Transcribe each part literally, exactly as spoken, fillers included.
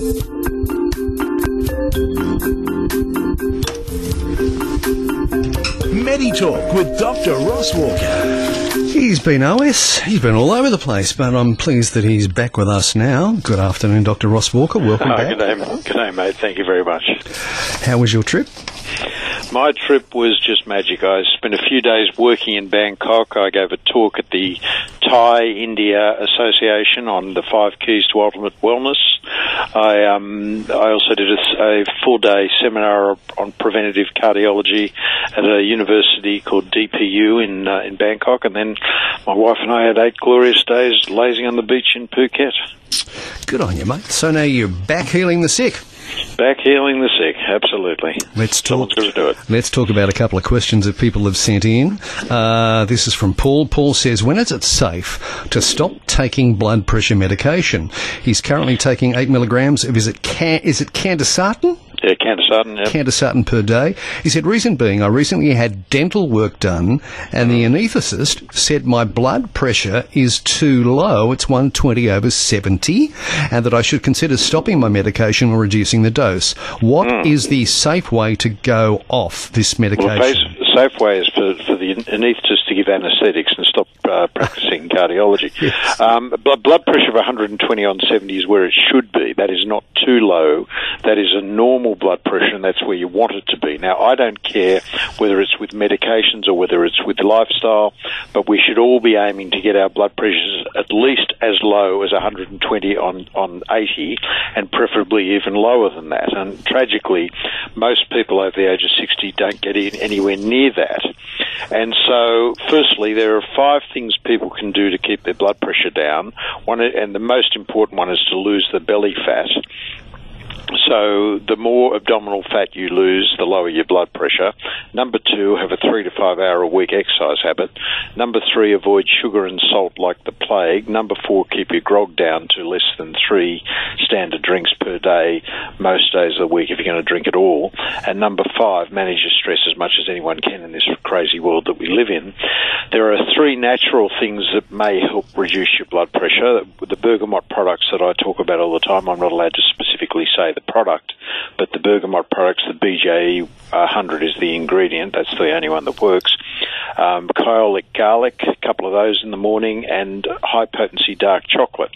MediTalk with Doctor Ross Walker. He's been O S, he's been all over the place, but I'm pleased that he's back with us now. Good afternoon, Doctor Ross Walker. Welcome Hi, back. Good day, good day, mate. Thank you very much. How was your trip? My trip was just magic. I spent a few days working in Bangkok. I gave a talk at the Thai India Association on the five keys to ultimate wellness. I um, I also did a, a full-day seminar on preventative cardiology at a university called D P U in uh, in Bangkok, and then my wife and I had eight glorious days lazing on the beach in Phuket. Good on you, mate. So now you're back healing the sick. Back healing the sick, absolutely. Let's talk. Someone's got to do it. Let's talk about a couple of questions that people have sent in. Uh, this is from Paul. Paul says, when is it safe to stop taking blood pressure medication? He's currently taking eight milligrams of, is it, can, is it Candesartan? Yeah, Candesartan, yeah. Candesartan per day. He said, reason being, I recently had dental work done and the anaesthetist said my blood pressure is too low, it's one twenty over seventy, and that I should consider stopping my medication or reducing the dose. What mm. is the safe way to go off this medication? Well, the safe way is for, for the anaesthetist to give anaesthetics and stop uh, practicing cardiology. Yes. Um, blood, blood pressure of one twenty on seventy is where it should be. That is not too low. That is a normal blood pressure, and that's where you want it to be. Now, I don't care whether it's with medications or whether it's with lifestyle, but we should all be aiming to get our blood pressures at least as low as one twenty on, on eighty, and preferably even lower than that. And tragically, most people over the age of sixty don't get in anywhere near that. And so, firstly, there are five things people can do to keep their blood pressure down. One, and the most important one is to lose the belly fat. So the more abdominal fat you lose, the lower your blood pressure. Number two, have a three to five hour a week exercise habit. Number three, avoid sugar and salt like the plague. Number four, keep your grog down to less than three standard drinks per day, most days of the week if you're going to drink at all. And number five, manage your stress as much as anyone can in this crazy world that we live in. There are three natural things that may help reduce your blood pressure. The bergamot products that I talk about all the time, I'm not allowed to specifically say the product, but the bergamot products, the B J E one hundred is the ingredient. That's the only one that works. Um, Kyolic garlic, a couple of those in the morning, and high-potency dark chocolate.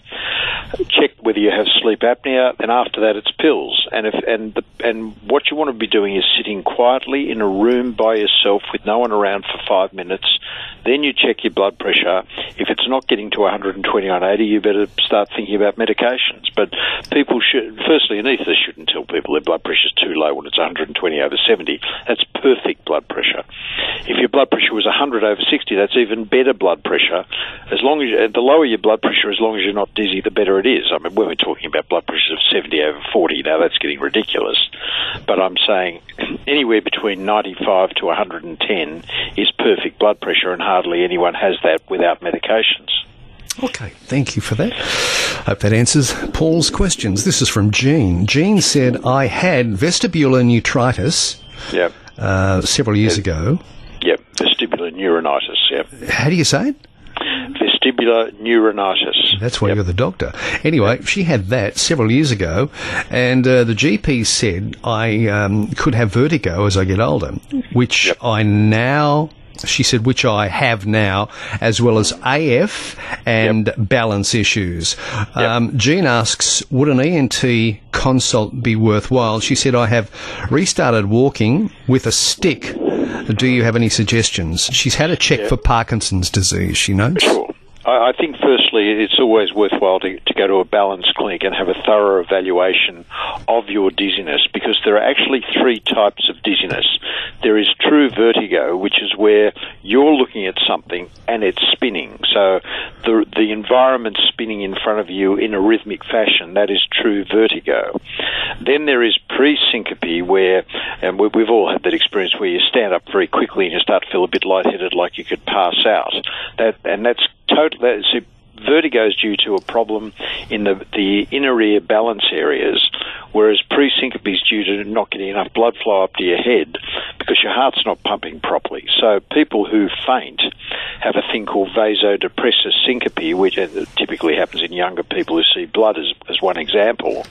Check whether you have sleep apnea, and after that it's pills. And if and the, and what you want to be doing is sitting quietly in a room by yourself with no one around for five minutes. Then you check your blood pressure. If it's not getting to one twenty on eighty, you better start thinking about medications. But people should, firstly, anaesthetists shouldn't tell people their blood pressure is too low when it's one twenty over seventy. That's perfect blood pressure. If your blood pressure was one hundred over sixty, that's even better blood pressure. As long as the lower your blood pressure, as long as you're not dizzy, the better it is. I mean, when we're talking about blood pressures of seventy over forty, now that's getting ridiculous. But I'm saying anywhere between ninety-five to one ten is perfect blood pressure, and hardly anyone has that without medications. Okay, thank you for that. Hope that answers Paul's questions. This is from Jean. Jean said, I had vestibular neuritis yep. uh, several years yep. ago. Yep, vestibular neuritis, yep. How do you say it? Vestibular neuritis. That's why yep. you're the doctor. Anyway, yep. she had that several years ago, and uh, the G P said I um, could have vertigo as I get older, which yep. I now... She said, which I have now, as well as A F and yep. balance issues. Yep. Um, Jean asks, would an E N T consult be worthwhile? She said, I have restarted walking with a stick. Do you have any suggestions? She's had a check yep. for Parkinson's disease, she knows. Sure. I think, firstly, it's always worthwhile to, to go to a balance clinic and have a thorough evaluation of your dizziness, because there are actually three types of dizziness. There is true vertigo, which is where you're looking at something and it's spinning. So the the environment's spinning in front of you in a rhythmic fashion. That is true vertigo. Then there is pre-syncope, where, and we, we've all had that experience, where you stand up very quickly and you start to feel a bit lightheaded, like you could pass out. That and that's total. That's, vertigo is due to a problem in the, the inner ear balance areas, whereas pre-syncope is due to not getting enough blood flow up to your head because your heart's not pumping properly. So people who faint have a thing called vasodepressive syncope, which typically happens in younger people who see blood, as, as one example. But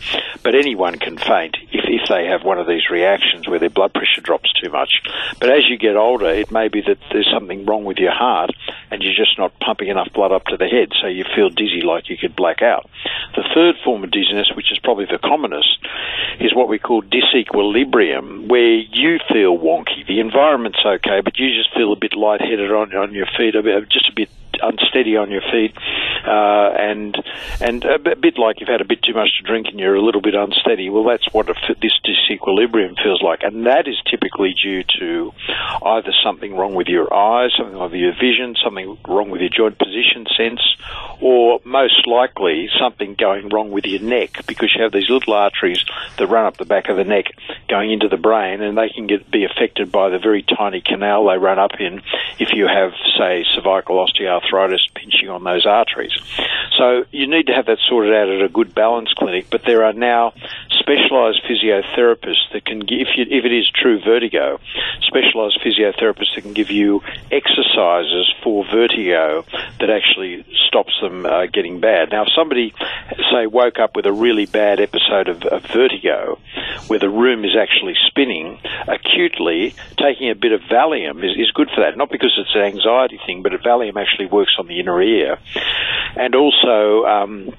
but anyone can faint if, if they have one of these reactions where their blood pressure drops too much. But as you get older, it may be that there's something wrong with your heart and you're just not pumping enough blood up to the head, so you feel dizzy like you could black out. The third form of dizziness, which is probably the commonest, is what we call disequilibrium, where you feel wonky. The environment's okay, but you just feel a bit lightheaded on, on your feet, a bit, just a bit unsteady on your feet, uh, and and a bit like you've had a bit too much to drink and you're a little bit unsteady. Well, that's what a, this disequilibrium feels like, and that is typically due to either something wrong with your eyes, something wrong with your vision, something wrong with your joint position sense, or most likely something going wrong with your neck, because you have these little arteries that run up the back of the neck going into the brain, and they can get be affected by the very tiny canal they run up in if you have, say, cervical osteoarthritis pinching on those arteries. So you need to have that sorted out at a good balance clinic, but there are now specialised physiotherapists that can give, if, you, if it is true vertigo, specialised physiotherapists that can give you exercises for vertigo that actually stops them uh, getting bad. Now, if somebody, say, woke up with a really bad episode of, of vertigo, where the room is actually spinning acutely, taking a bit of Valium is, is good for that. Not because it's an anxiety thing, but Valium actually works on the inner ear. And also, um,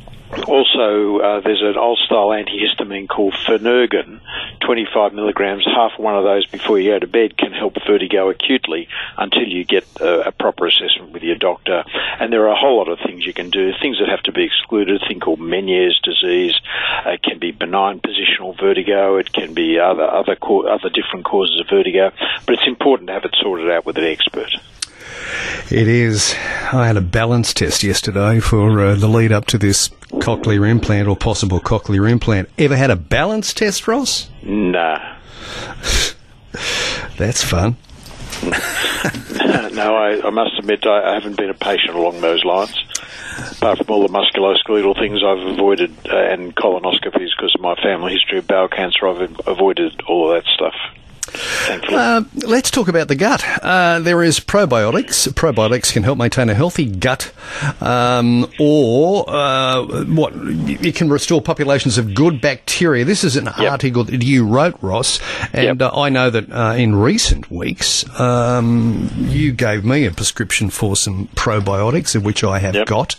Also, uh, there's an old-style antihistamine called Phenergan, twenty-five milligrams. Half one of those before you go to bed can help vertigo acutely until you get a, a proper assessment with your doctor. And there are a whole lot of things you can do, things that have to be excluded, a thing called Meniere's disease. Uh, it can be benign positional vertigo. It can be other other co- other different causes of vertigo. But it's important to have it sorted out with an expert. It is. I had a balance test yesterday for uh, the lead up to this cochlear implant or possible cochlear implant. Ever had a balance test, Ross? Nah. That's fun. No, I, I must admit I, I haven't been a patient along those lines. Apart from all the musculoskeletal things I've avoided uh, and colonoscopies because of my family history of bowel cancer, I've avoided all of that stuff. Uh, let's talk about the gut. Uh, there is probiotics. Probiotics can help maintain a healthy gut, um, or uh, what? It can restore populations of good bacteria. This is an yep. article that you wrote, Ross, and yep. uh, I know that uh, in recent weeks um, you gave me a prescription for some probiotics, of which I have yep. got,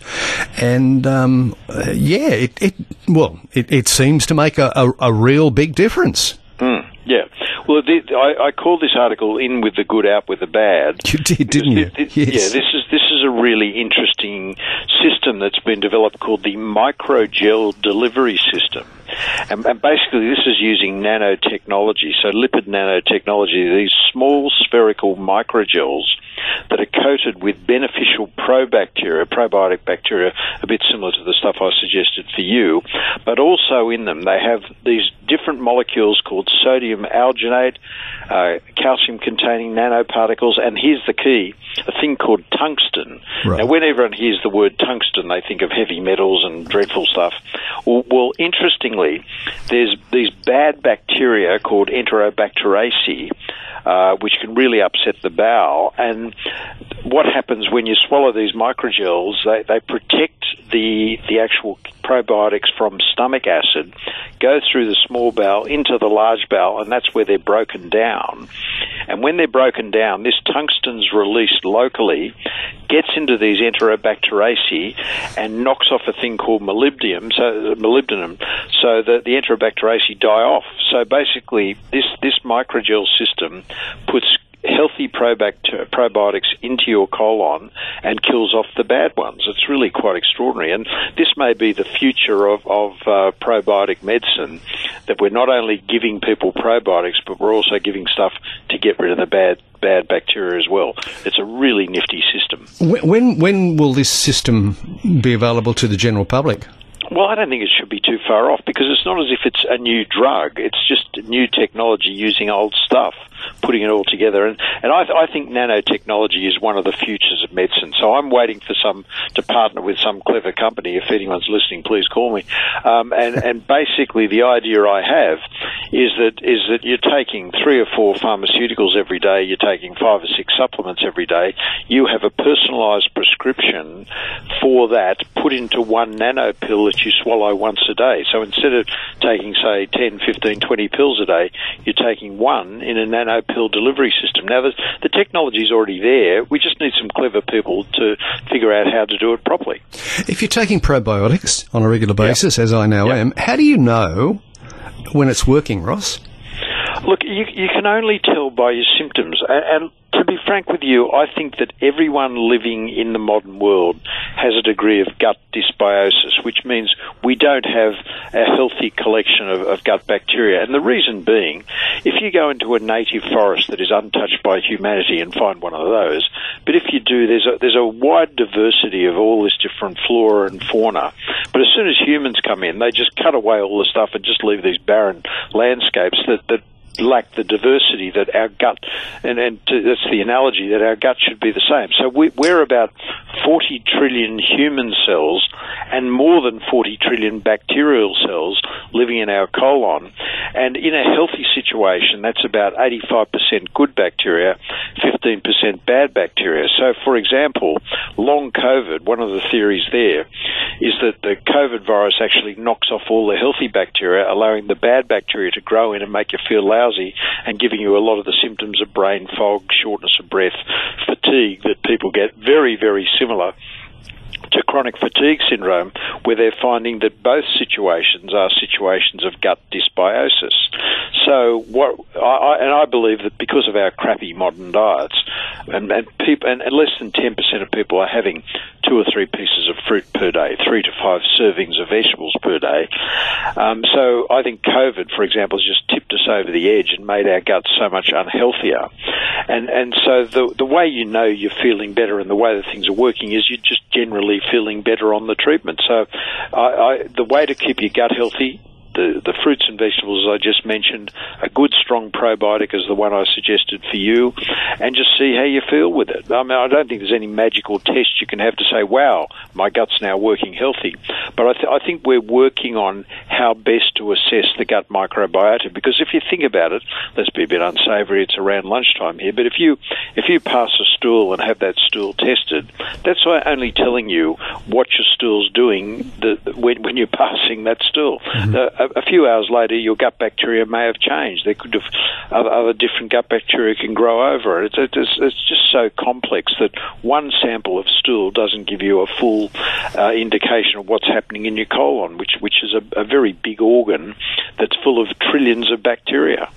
and um, uh, yeah, it, it well, it, it seems to make a, a, a real big difference. Mm, yeah. Well, the, I, I called this article "In with the Good, Out with the Bad." You did, didn't you? It, yes. Yeah, this is this is a really interesting system that's been developed called the microgel delivery system. And, and basically this is using nanotechnology, so lipid nanotechnology, these small spherical microgels that are coated with beneficial probacteria, probiotic bacteria, a bit similar to the stuff I suggested for you, but also in them they have these different molecules called sodium alginate, uh, calcium-containing nanoparticles, and here's the key, a thing called tungsten. Right. Now, when everyone hears the word tungsten, they think of heavy metals and dreadful stuff. Well, well interestingly, there's these bad bacteria called Enterobacteriaceae, Uh, which can really upset the bowel. And what happens when you swallow these microgels, they, they protect the the actual probiotics from stomach acid, go through the small bowel into the large bowel, and that's where they're broken down. And when they're broken down, this tungsten's released locally, gets into these Enterobacteriaceae, and knocks off a thing called molybdenum, so molybdenum, so that the Enterobacteriaceae die off. So basically, this this microgel system puts healthy probact- probiotics into your colon and kills off the bad ones. It's really quite extraordinary. And this may be the future of, of uh, probiotic medicine, that we're not only giving people probiotics, but we're also giving stuff to get rid of the bad bad bacteria as well. It's a really nifty system. When, when will this system be available to the general public? Well, I don't think it should be too far off, because it's not as if it's a new drug. It's just new technology using old stuff, putting it all together. And, and I, I think nanotechnology is one of the futures of medicine. So I'm waiting for some to partner with some clever company. If anyone's listening, please call me. Um, and, and basically the idea I have is that is that you're taking three or four pharmaceuticals every day, you're taking five or six supplements every day, you have a personalised prescription for that put into one nano pill that you swallow once a day. So instead of taking, say, ten, fifteen, twenty pills a day, you're taking one in a nano pill delivery system. Now, the, the technology is already there. We just need some clever people to figure out how to do it properly. If you're taking probiotics on a regular basis, yep. as I now yep. am, how do you know when it's working, Ross? Look, you, you can only tell by your symptoms. And, and to be frank with you, I think that everyone living in the modern world has a degree of gut dysbiosis, which means we don't have a healthy collection of, of gut bacteria. And the reason being, if you go into a native forest that is untouched by humanity and find one of those, but if you do, there's a, there's a wide diversity of all this different flora and fauna. But as soon as humans come in, they just cut away all the stuff and just leave these barren landscapes that, that lack the diversity that our gut, and, and to, that's the analogy, that our gut should be the same. So we, we're about forty trillion human cells and more than forty trillion bacterial cells living in our colon. And in a healthy situation, that's about eighty-five percent good bacteria, fifteen percent bad bacteria. So, for example, long COVID, one of the theories there is that the COVID virus actually knocks off all the healthy bacteria, allowing the bad bacteria to grow in and make you feel lousy and giving you a lot of the symptoms of brain fog, shortness of breath, fatigue that people get, very, very similar to chronic fatigue syndrome, where they're finding that both situations are situations of gut dysbiosis. So, what I, and I believe that because of our crappy modern diets, and, and people, and less than ten percent of people are having two or three pieces of fruit per day, three to five servings of vegetables per day. Um, so, I think COVID, for example, has just tipped us over the edge and made our guts so much unhealthier. And and so the the way you know you're feeling better and the way that things are working is you're just generally feeling better on the treatment. So I, I, the way to keep your gut healthy, the, the fruits and vegetables I just mentioned, a good strong probiotic is the one I suggested for you, and just see how you feel with it. I mean, I don't think there's any magical test you can have to say, wow, my gut's now working healthy. But I, th- I think we're working on how best to assess the gut microbiota, because if you think about it, let's be a bit unsavoury, it's around lunchtime here, but if you if you pass a stool and have that stool tested, that's only telling you what your stool's doing the, when, when you're passing that stool. Mm-hmm. Uh, A few hours later, your gut bacteria may have changed. There could have other, other different gut bacteria can grow over it. It's, it's, it's just so complex that one sample of stool doesn't give you a full uh, indication of what's happening in your colon, which which is a, a very big organ that's full of trillions of bacteria.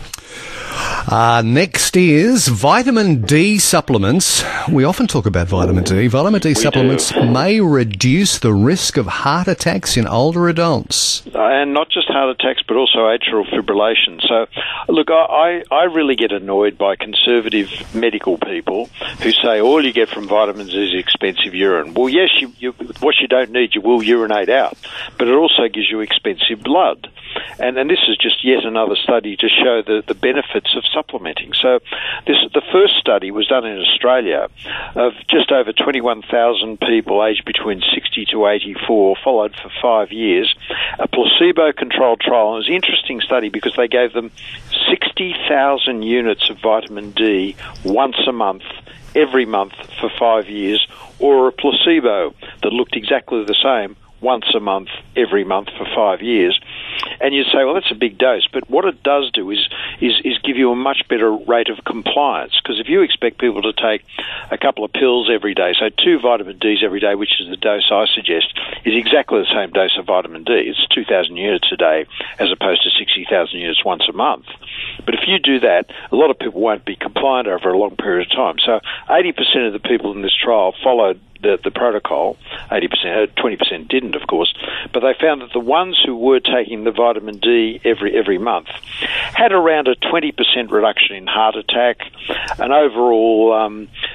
Uh, next is vitamin D supplements. We often talk about vitamin D. Vitamin D we supplements do. may reduce the risk of heart attacks in older adults. And not just heart attacks, but also atrial fibrillation. So, look, I, I really get annoyed by conservative medical people who say all you get from vitamins is expensive urine. Well, yes, you, you, what you don't need, you will urinate out. But it also gives you expensive blood. And, and this is just yet another study to show the, the benefits of supplementing. So this the first study was done in Australia of just over twenty-one thousand people aged between sixty to eighty-four, followed for five years, a placebo-controlled trial. And it was an interesting study because they gave them sixty thousand units of vitamin D once a month, every month for five years, or a placebo that looked exactly the same once a month, every month for five years. And you say, well, that's a big dose. But what it does do is is, is give you a much better rate of compliance. Because if you expect people to take a couple of pills every day, so two vitamin Ds every day, which is the dose I suggest, is exactly the same dose of vitamin D. It's two thousand units a day as opposed to sixty thousand units once a month. But if you do that, a lot of people won't be compliant over a long period of time. So eighty percent of the people in this trial followed the, the protocol. eighty percent, twenty percent didn't, of course. But they found that the ones who were taking the vitamin D every every month had around a twenty percent reduction in heart attack, an overall um,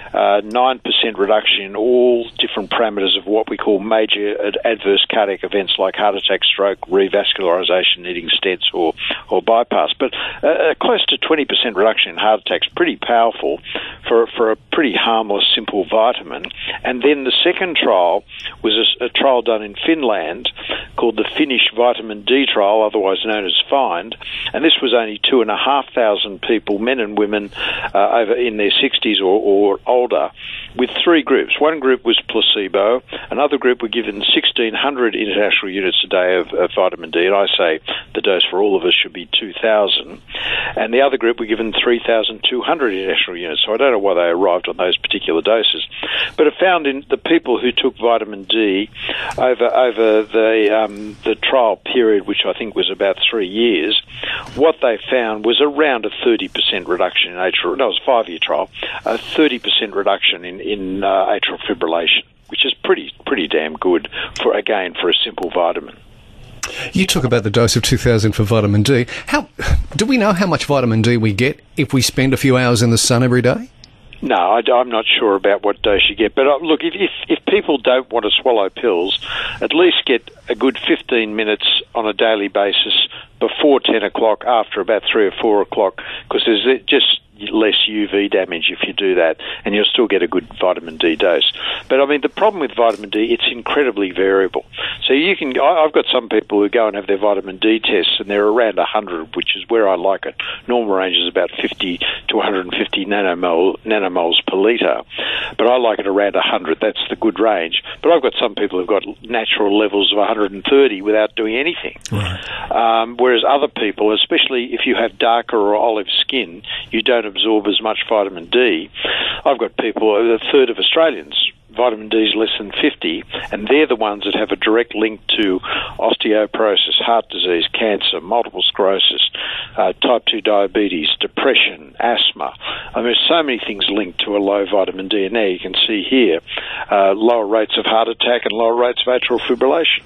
uh, nine percent reduction in all different parameters of what we call major ad- adverse cardiac events like heart attack, stroke, revascularisation, needing stents or, or bypass. But uh, close to twenty percent reduction in heart attacks, pretty powerful for, for a pretty harmless, simple vitamin. And then the second trial was a, a trial done in Finland called the Finnish Vitamin D trial, otherwise known as FIND. And this was only two and a half thousand people, men and women uh, over in their sixties or, or older, with three groups. One group was placebo, another group were given sixteen hundred international units a day of, of vitamin D, and I say the dose for all of us should be two thousand, and the other group were given three thousand two hundred international units, so I don't know why they arrived on those particular doses. But it found in the people who took vitamin D over over the, um, the trial period, which I think was about three years, what they found was around a thirty percent reduction in atrial, no, it was a five-year trial, a thirty percent reduction in, in uh, atrial fibrillation, which is pretty pretty damn good, for again, for a simple vitamin. You talk about the dose of two thousand for vitamin D. How do we know how much vitamin D we get if we spend a few hours in the sun every day? No, I, I'm not sure about what dose you get. But uh, look, if, if if people don't want to swallow pills, at least get a good fifteen minutes on a daily basis before ten o'clock, after about three or four o'clock, because there's just less U V damage if you do that, and you'll still get a good vitamin D dose. But I mean, the problem with vitamin D, it's incredibly variable. So you can, I, I've got some people who go and have their vitamin D tests, and they're around one hundred, which is where I like it. Normal range is about fifty to one hundred fifty nanomole, nanomoles per litre, but I like it around one hundred. That's the good range. But I've got some people who've got natural levels of one hundred thirty without doing anything. Right. Um, whereas other people, especially if you have darker or olive skin, you don't absorb as much vitamin D. I've got people, a third of Australians, vitamin D is less than fifty, and they're the ones that have a direct link to osteoporosis, heart disease, cancer, multiple sclerosis, uh, type two diabetes, depression, asthma. I mean, there's so many things linked to a low vitamin D, and now you can see here uh, lower rates of heart attack and lower rates of atrial fibrillation.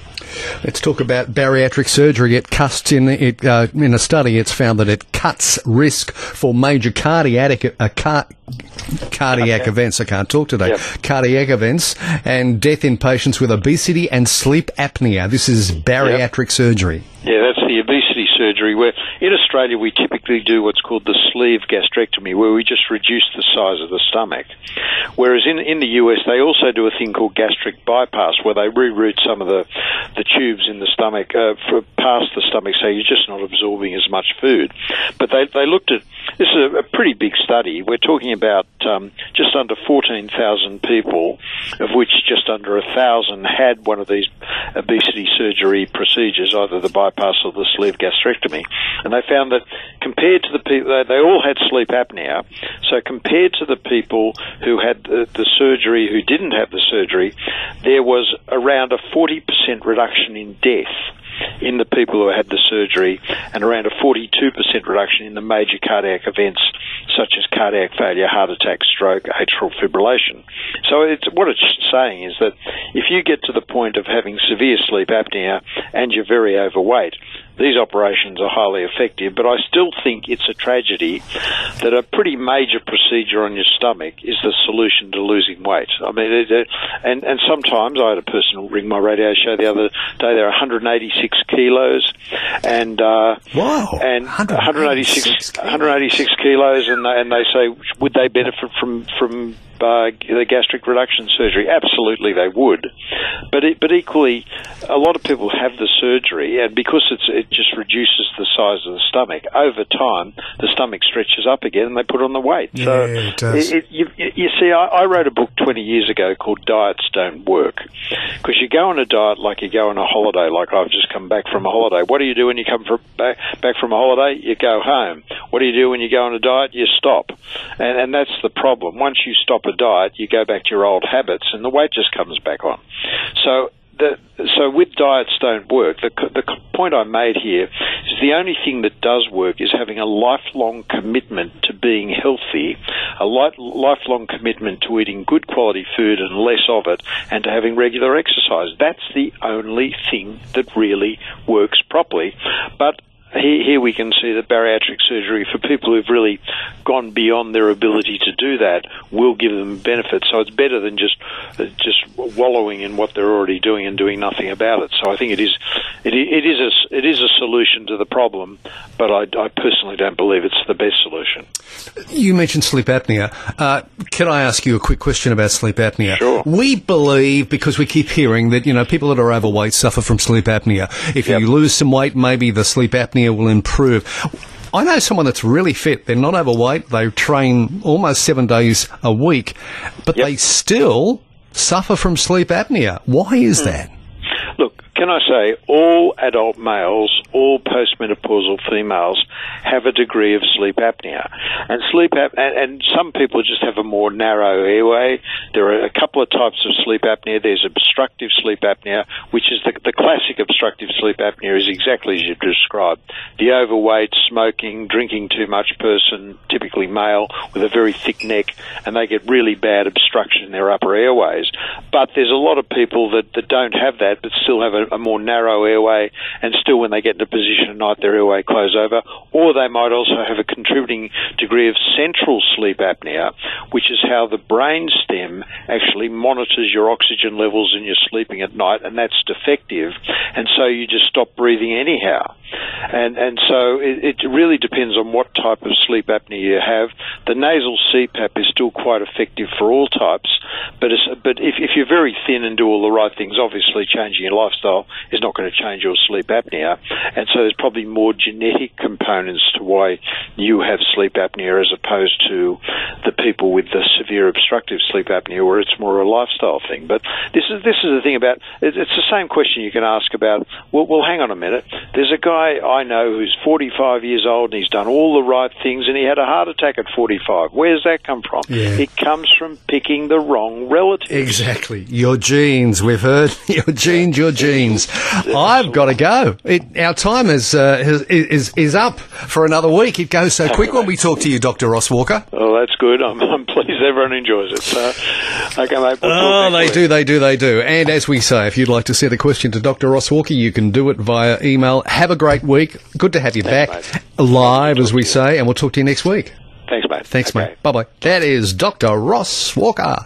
Let's talk about bariatric surgery. It cuts in it uh, in a study. It's found that it cuts risk for major cardiac uh, car, cardiac okay. events. I can't talk today. Yep. Cardiac events and death in patients with obesity and sleep apnea. This is bariatric yep. surgery. Yeah, that's the obesity surgery, where in Australia we typically do what's called the sleeve gastrectomy, where we just reduce the size of the stomach. Whereas in, in the U S they also do a thing called gastric bypass, where they reroute some of the, the tubes in the stomach uh, for past the stomach, so you're just not absorbing as much food. But they, they looked at, this is a, a pretty big study. We're talking about um, just under fourteen thousand people, of which just under one thousand had one of these obesity surgery procedures, either the bypass or the sleeve gastrectomy. And they found that compared to the people, they, they all had sleep apnea, so compared to the people who had the, the surgery, who didn't have the surgery, there was around a forty percent reduction in death in the people who had the surgery, and around a forty-two percent reduction in the major cardiac events such as cardiac failure, heart attack, stroke, atrial fibrillation. So it's, what it's saying is that if you get to the point of having severe sleep apnea and you're very overweight, these operations are highly effective, but I still think it's a tragedy that a pretty major procedure on your stomach is the solution to losing weight. I mean, it, it, and, and sometimes, I had a person ring my radio show the other day, they're one hundred eighty-six kilos, and uh, wow, and one hundred eighty-six, one hundred eighty-six kilos, and they, and they say, would they benefit from from Uh, the gastric reduction surgery? Absolutely they would, but it, but equally a lot of people have the surgery, and because it's, it just reduces the size of the stomach, over time the stomach stretches up again and they put on the weight. Yeah, so it does. It, it, you, you see, I, I wrote a book twenty years ago called Diets Don't Work, because you go on a diet like you go on a holiday, like I've just come back from a holiday. What do you do when you come from back, back from a holiday? You go home. What do you do when you go on a diet? You stop. And, and that's the problem. Once you stop a diet, you go back to your old habits and the weight just comes back on. So the, so with Diets Don't Work, the, the point I made here is the only thing that does work is having a lifelong commitment to being healthy, a life, lifelong commitment to eating good quality food and less of it, and to having regular exercise. That's the only thing that really works properly. But here, here we can see that bariatric surgery for people who've really gone beyond their ability to do that will give them benefits. So it's better than just uh, just wallowing in what they're already doing and doing nothing about it. So I think it is it, it is a, it is a solution to the problem, but I, I personally don't believe it's the best solution. You mentioned sleep apnea. Uh, can I ask you a quick question about sleep apnea? Sure. We believe, because we keep hearing that, you know, people that are overweight suffer from sleep apnea. If Yep. you lose some weight, maybe the sleep apnea will improve. I know someone that's really fit. They're not overweight. They train almost seven days a week, but Yep. they still suffer from sleep apnea. Why is that? Look, can I say all adult males, all postmenopausal females have a degree of sleep apnea. And sleep ap- and, and some people just have a more narrow airway. There are a couple of types of sleep apnea. There's obstructive sleep apnea, which is the, the classic obstructive sleep apnea is exactly as you've described. The overweight, smoking, drinking too much person, typically male, with a very thick neck, and they get really bad obstruction in their upper airways. But there's a lot of people that, that don't have that, but still have a, a more narrow airway, and still when they get into position at night, their airway close over. Or they might also have a contributing degree of central sleep apnea, which is how the brain stem actually monitors your oxygen levels and you're sleeping at night, and that's defective, and so you just stop breathing anyhow. And and so it, it really depends on what type of sleep apnea you have. The nasal C PAP is still quite effective for all types, but it's, but if, if you're very thin and do all the right things, obviously changing your lifestyle is not going to change your sleep apnea. And so there's probably more genetic components to why you have sleep apnea as opposed to the people with the severe obstructive sleep apnea, where it's more a lifestyle thing. But this is this is the thing about it, it's the same question you can ask about. Well, well, hang on a minute. There's a guy I know who's forty-five years old and he's done all the right things and he had a heart attack at forty-five. Where's that come from? Yeah. It comes from picking the wrong relatives. Exactly. Your genes. We've heard your genes, your genes. I've got to go. It, our time is, uh, is is is up for another week. It goes so quick when we talk to you, Doctor Ross Walker. Oh, that's good. I'm, I'm pleased everyone enjoys it. So, okay, mate. We'll Oh, talk they next do, week. they do, they do. And as we say, if you'd like to send a question to Doctor Ross Walker, you can do it via email. Have a great week. Good to have you Thanks, back mate. live, as we say, and we'll talk to you next week. Thanks, mate. Thanks, Okay. mate. Bye-bye. That is Doctor Ross Walker.